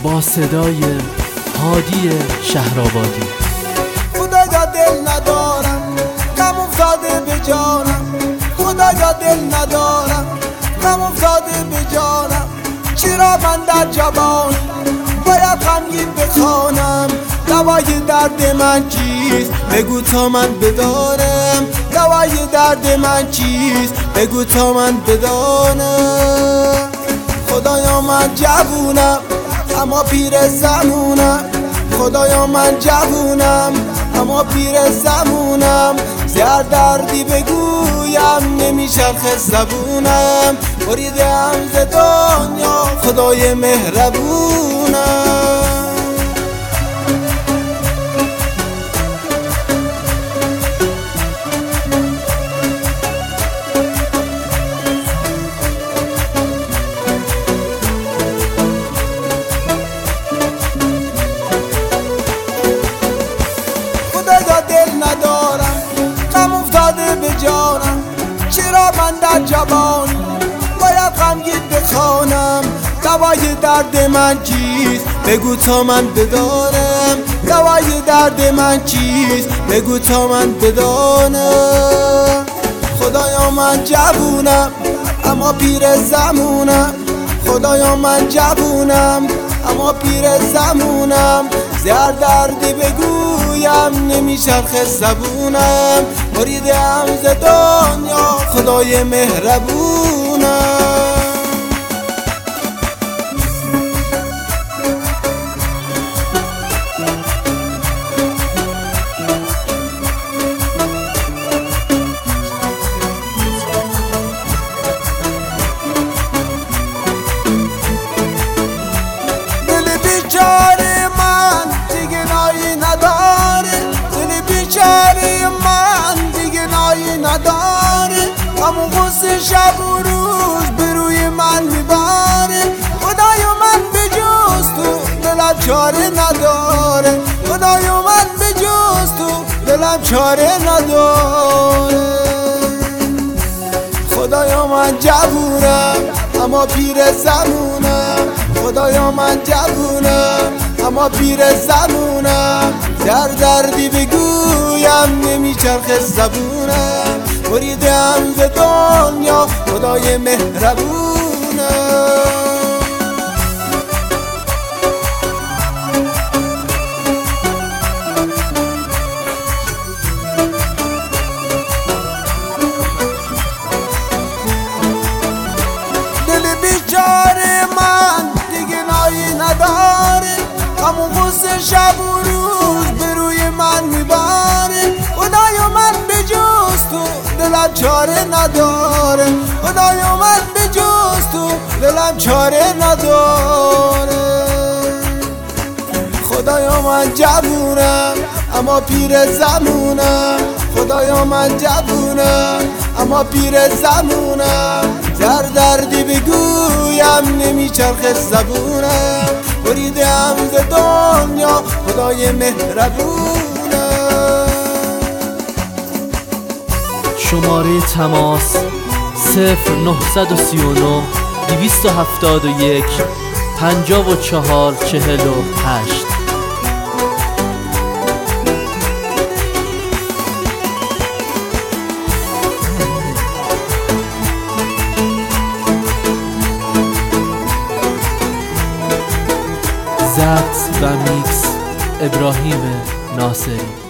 با صدای هادی شهرآبادی. خدایا دل ندارم غم افتاده به جانم، خدایا دل ندارم غم افتاده به جانم. چرا من در جوانی باید غمگین بخوانم؟ دوای درد من چیست بگو تا من بدانم، دوای درد من چیست بگو تا من بدانم. خدایا من جوونم اما پیر زمونم، خدایا من جوونم اما پیر زمونم. زر دردی بگویم نمیچرخه زبونم، بریدم ز دنیا خدای مهربونم. خدایا دل ندارم غم افتاده به جانم، چرا من در جوانی باید غمگین بخوانم؟ دوای درد من چیست بگو تا من بدانم، دوای درد من چیست بگو تا من بدانم. خدایا من جوونم اما پیر زمونم، خدایا من جوونم اما پیر زمونم. زر دردی بگویم نمیچرخه زبونم، بریدم ز دنیا خدای مهربونم. دل بیچاره من دیگه نایی نداره، دل بیچاره من دیگه نایی نداره. همون غصه شب و روز به روی من میباره. خدایا من به جز تو دلم چاره نداره، خدایا من به جز تو دلم چاره نداره. خدایا من جوونم اما پیر زمونم، خدایا من جوونم اما پیر زمونم. در دردی بگویم نمیچرخه زبونم، بریدم ز دنیا خدای مهربونم. دل بیچاره من دیگه نایی نداره، همون غصه شب و روز به روی من میباره. خدایا من به جز تو دلم چاره نداره، خدایا من به جز تو دلم چاره نداره. خدایا من جوونم اما پیر زمونم، خدایا من جوونم اما پیر زمونم. در دردی بگویم نمیچرخه زبونم، بریدم ز دنیا خدای مهربونم. شماره تماس 0939 271 54 48. ضبط و میکس ابراهیم ناصری.